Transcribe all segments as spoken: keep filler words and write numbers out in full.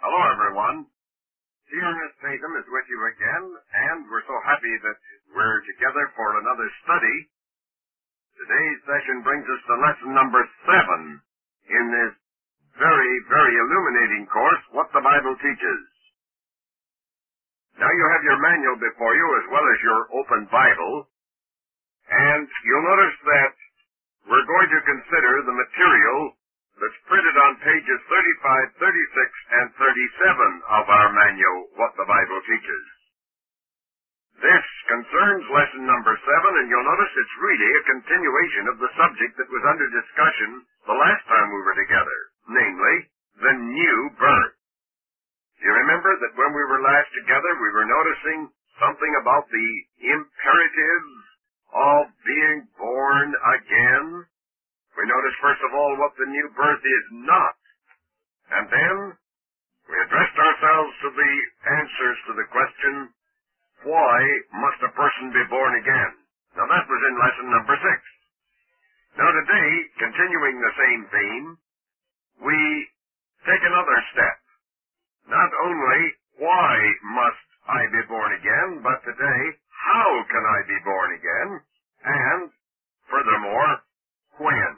Hello, everyone. Dear Miss Tatum is with you again, and we're so happy that we're together for another study. Today's session brings us to lesson number seven in this very, very illuminating course, What the Bible Teaches. Now you have your manual before you as well as your open Bible, and you'll notice that we're going to consider the material that's printed on pages thirty-five, thirty-six, and thirty-seven of our manual, What the Bible Teaches. This concerns lesson number seven, and you'll notice it's really a continuation of the subject that was under discussion the last time we were together, namely, the new birth. You remember that when we were last together, we were noticing something about the imperatives of being born again. We noticed, first of all, what the new birth is not. And then we addressed ourselves to the answers to the question, why must a person be born again? Now that was in lesson number six. Now today, continuing the same theme, we take another step. Not only why must I be born again, but today, how can I be born again? And, furthermore, when?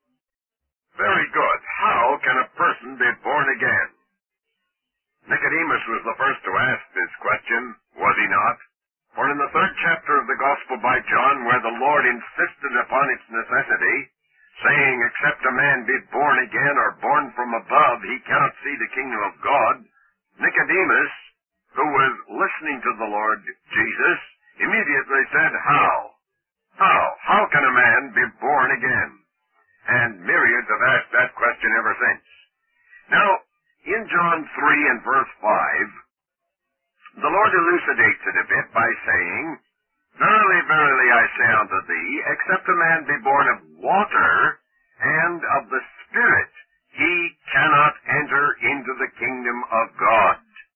Very good. How can a person be born again? Nicodemus was the first to ask this question, was he not? For in the third chapter of the Gospel by John, where the Lord insisted upon its necessity, saying, except a man be born again or born from above, he cannot see the kingdom of God, Nicodemus, who was listening to the Lord Jesus, immediately said, how? How? How can a man be born again? And myriads have asked that question ever since. Now, in John three and verse five, the Lord elucidates it a bit by saying, Verily, verily, I say unto thee, except a man be born of water and of the Spirit, he cannot enter into the kingdom of God.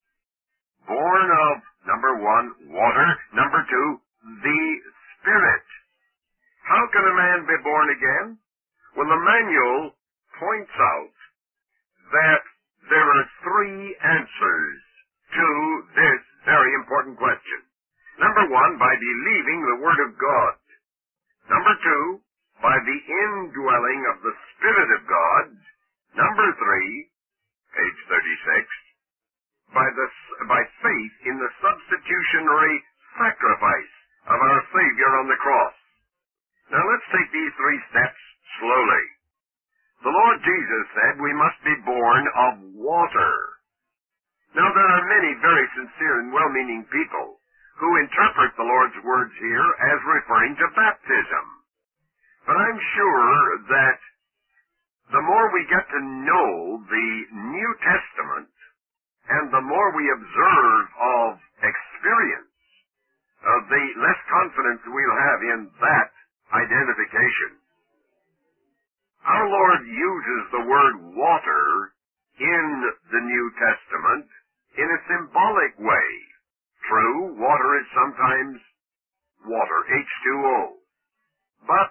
Born of, number one, water, number two, the Spirit. How can a man be born again? Well, the manual points out that there are three answers to this very important question. Number one, by believing the Word of God. Number two, by the indwelling of the Spirit of God. Number three, page thirty-six, by, the, by faith in the substitutionary sacrifice of our Savior on the cross. Now let's take these three steps slowly. The Lord Jesus said we must be born of water. Now there are many very sincere and well-meaning people who interpret the Lord's words here as referring to baptism. But I'm sure that the more we get to know the New Testament and the more we observe of experience, uh, the less confidence we'll have in that identification. Our Lord uses the word water in the New Testament in a symbolic way. True, water is sometimes water, H two O. But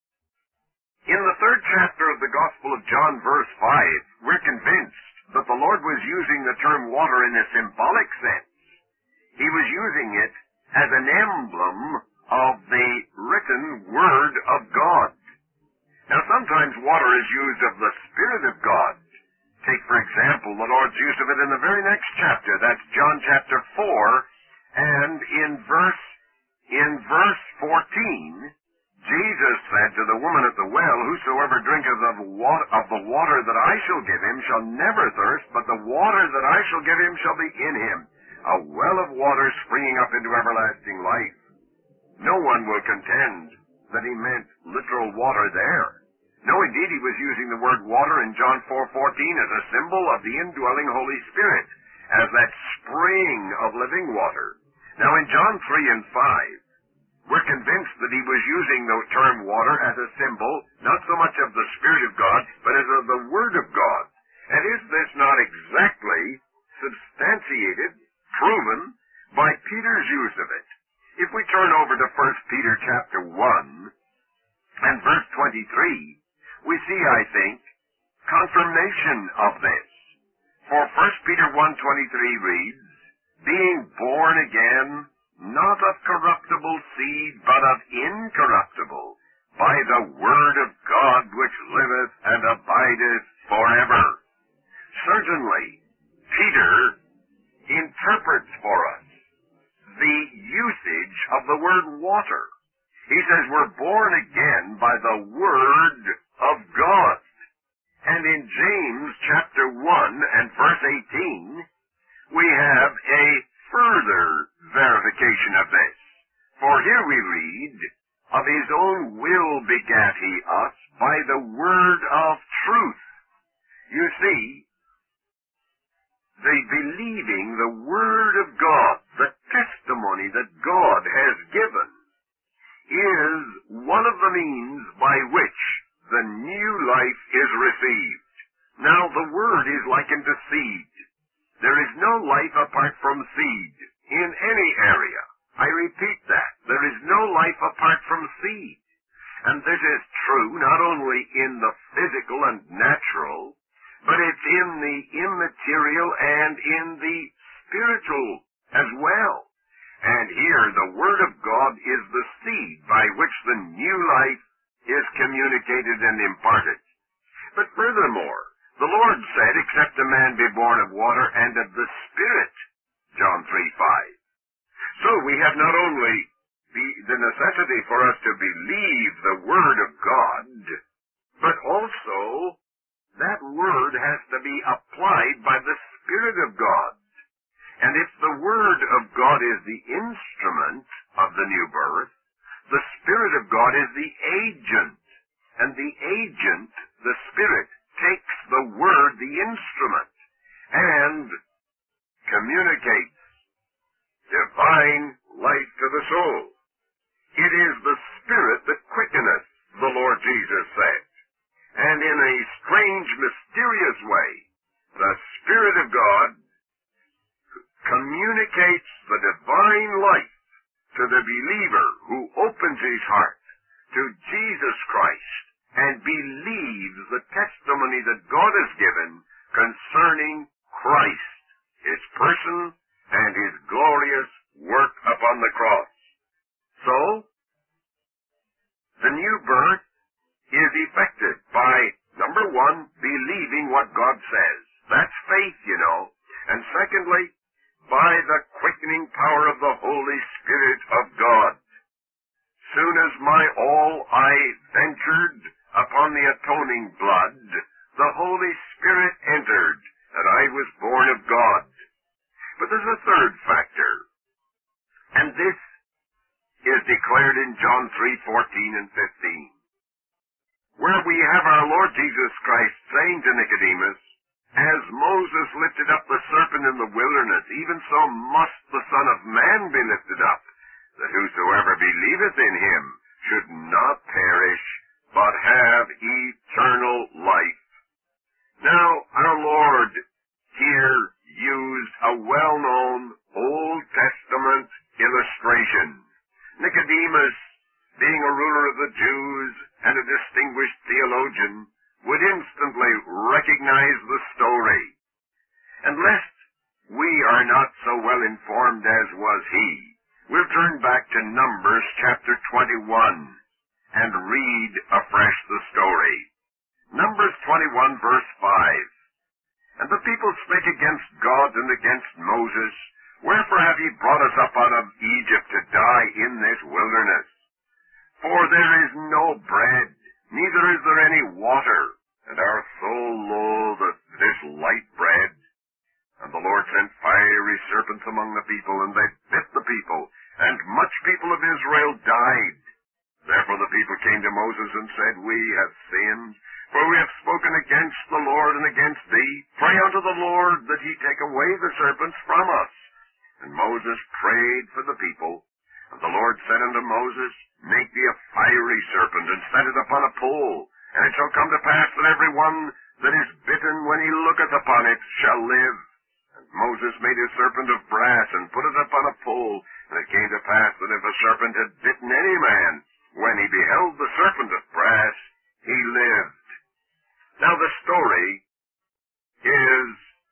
in the third chapter of the Gospel of John, verse five, we're convinced that the Lord was using the term water in a symbolic sense. He was using it as an emblem of the written Word of God. Now, sometimes water is used of the Spirit of God. Take, for example, the Lord's use of it in the very next chapter. That's John chapter four, and in verse, in verse fourteen, Jesus said to the woman at the well, Whosoever drinketh of, water, of the water that I shall give him shall never thirst, but the water that I shall give him shall be in him, a well of water springing up into everlasting life. No one will contend that he meant literal water there. No, indeed, he was using the word water in John four fourteen as a symbol of the indwelling Holy Spirit, as that spring of living water. Now, in John three and five, we're convinced that he was using the term water as a symbol, not so much of the Spirit of God, but as of the Word of God. And is this not exactly substantiated, proven, by Peter's use of it? If we turn over to First Peter chapter one and verse twenty-three, we see, I think, confirmation of this. For First Peter one twenty-three reads, being born again, not of corruptible seed, but of incorruptible, by the word of God which liveth and abideth forever. Certainly, Peter interprets for us the usage of the word water. He says we're born again by the word of God. And in James chapter one and verse eighteen, we have a further verification of this. For here we read, of his own will begat he us by the word of truth. You see, the believing the word of God, the testimony that God has given, is one of the means by which the new life is received. Now, the word is likened to seed. There is no life apart from seed in any area. I repeat that. There is no life apart from seed. And this is true not only in the physical and natural, but it's in the immaterial and in the spiritual as well. And here the Word of God is the seed by which the new life is communicated and imparted. But furthermore, the Lord said, except a man be born of water and of the Spirit, John three five. So we have not only the, the necessity for us to believe the Word of God, but also that Word has to be applied by the Spirit of God. And if the Word of God is the instrument of the new birth, the Spirit of God is the agent. And the agent, the Spirit, takes the Word, the instrument, and communicates divine life to the soul. It is the Spirit that quickeneth, the Lord Jesus said. And in a strange, mysterious way, the Spirit of God communicates the divine life to the believer who opens his heart to Jesus Christ and believes the testimony that God has given concerning Christ, his person, and his glorious work upon the cross. So, the new birth is effected by, number one, believing what God says. That's faith, you know. And secondly, by the quickening power of the Holy Spirit of God. Soon as my all I ventured upon the atoning blood, the Holy Spirit entered, and I was born of God. But there's a third factor, and this is declared in John three fourteen and fifteen, where we have our Lord Jesus Christ saying to Nicodemus, as Moses lifted up the serpent in the wilderness, even so must the Son of Man be lifted up, that whosoever believeth in him should not perish, but have eternal life. Now, our Lord here used a well-known Old Testament illustration. Nicodemus, being a ruler of the Jews and a distinguished theologian, would instantly recognize the story. And lest we are not so well informed as was he, we'll turn back to Numbers chapter twenty-one and read afresh the story. Numbers twenty-one verse five. And the people spake against God and against Moses, wherefore have ye brought us up out of Egypt to die in this wilderness? For there is no bread, neither is there any water, and our soul loatheth this light bread. And the Lord sent fiery serpents among the people, and they bit the people, and much people of Israel died. Therefore the people came to Moses and said, We have sinned, for we have spoken against the Lord and against thee. Pray unto the Lord that he take away the serpents from us. And Moses prayed for the people. And the Lord said unto Moses, Make thee a fiery serpent, and set it upon a pole. And it shall come to pass that every one that is bitten when he looketh upon it shall live. And Moses made a serpent of brass, and put it upon a pole. And it came to pass that if a serpent had bitten any man, when he beheld the serpent of brass, he lived. Now the story is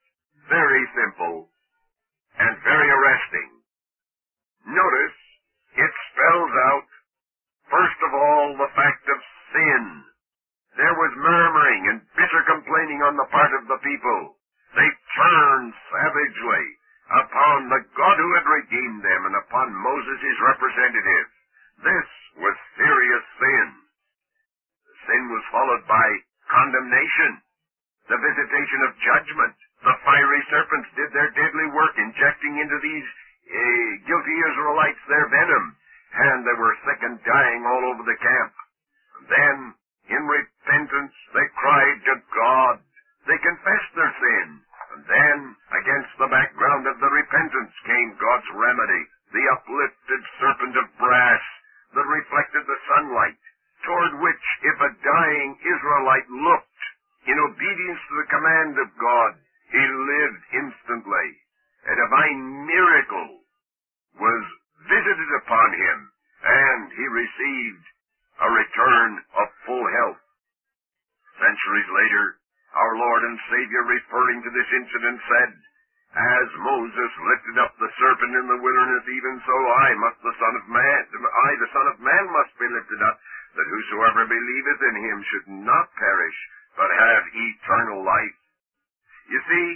very simple and very arresting. Notice, it spells out, first of all, the fact of sin. There was murmuring and bitter complaining on the part of the people. They turned savagely upon the God who had redeemed them and upon Moses, his representative. This was serious sin. The sin was followed by condemnation, the visitation of judgment. The fiery serpents did their deadly work, injecting into these uh, guilty Israelites their venom, and they were sick and dying all over the camp. And then, in repentance, they cried to God. They confessed their sin. And then, against the background of the repentance, came God's remedy, the uplifted serpent of brass that reflected the sunlight, toward which, if a dying Israelite looked in obedience to the command of God, he lived instantly. A divine miracle was visited upon him, and he received a return of full health. Centuries later, our Lord and Savior, referring to this incident, said, "As Moses lifted up the serpent in the wilderness, even so I must the Son of Man, I, the Son of Man, must be lifted up, that whosoever believeth in him should not perish, but have eternal life." You see,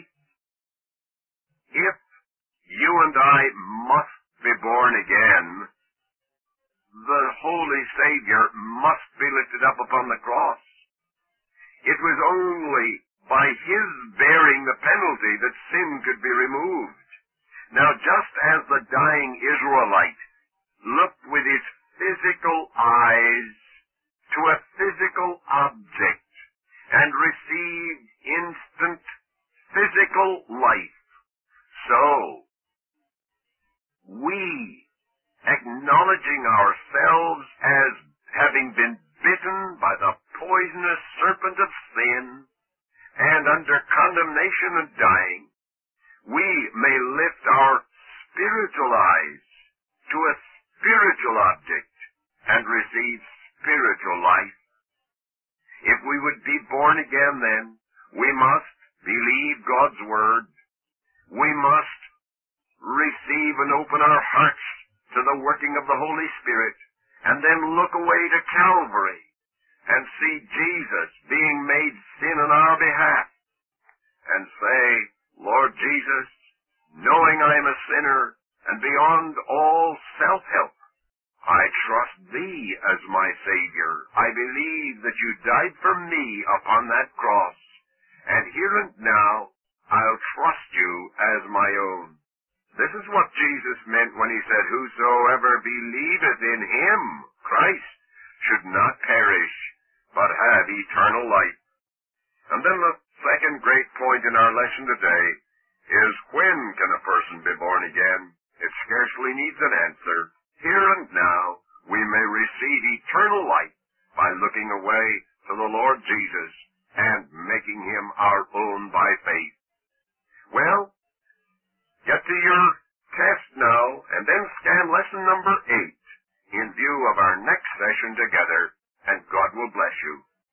if you and I must be born again, the Holy Savior must be lifted up upon the cross. It was only by his bearing the penalty that sin could be removed. Now, just as the dying Israelite looked with his physical eyes to a physical object and received instant physical life, so we, acknowledging ourselves as having been bitten by the poisonous serpent of sin, and under condemnation and dying, we may lift our spiritual eyes to a spiritual object and receive spiritual life. If we would be born again, then, we must believe God's Word. We must receive and open our hearts to the working of the Holy Spirit, and then look away to Calvary and see Jesus being made sin on our behalf, and say, "Lord Jesus, knowing I am a sinner and beyond all self-help, I trust Thee as my Savior. I believe that You died for me upon that cross, and here and now I'll trust You as my own." This is what Jesus meant when He said, "Whosoever believeth in Him," Christ, "should not perish, but have eternal life." And then the second great point in our lesson today is, when can a person be born again? It scarcely needs an answer. Here and now, we may receive eternal life by looking away to the Lord Jesus and making Him our own by faith. Well, get to your test now, and then scan lesson number eight in view of our next session together, and God will bless you.